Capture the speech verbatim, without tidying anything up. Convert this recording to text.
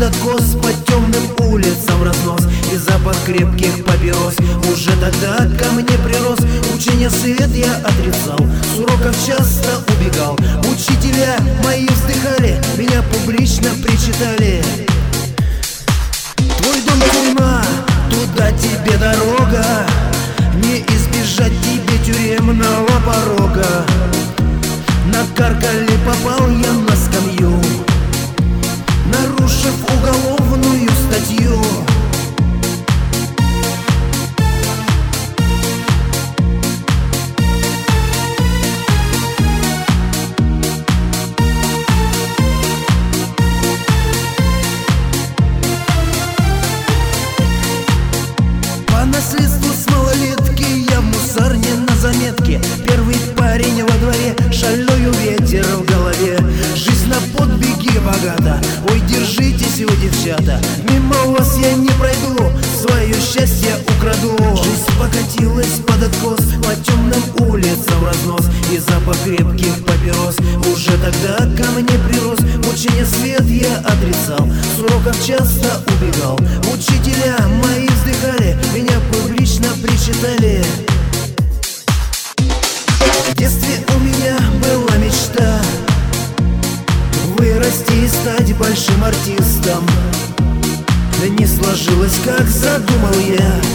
откос, по темным улицам разнос и запах крепких папирос. Уже тогда ко мне прирос, учения свет я отрицал, с уроков часто убегал. Учителя мои вздыхали, меня публично причитали: твой дом тюрьма, туда тебе дорога, не избежать тебе тюремного порога. Накаркали, попал я на скамью, нарушив уголовную статью. По наследству с малолетки я в мусорне на заметке. Первый парень во дворе, шальной ветер в голове. Жизнь на подбеги богата, ой, держитесь вы, девчата. Мимо вас я не пройду, свое счастье украду. Жизнь покатилась под откос, по темным улицам разнос и запах крепких папирос. Уже тогда ко мне прирос, учения свет я отрицал, с уроков часто убегал. Учителя мои вздыхали, меня публично причитали. В детстве у меня была мечта вырасти и стать большим артистом. Да не сложилось, как задумал я.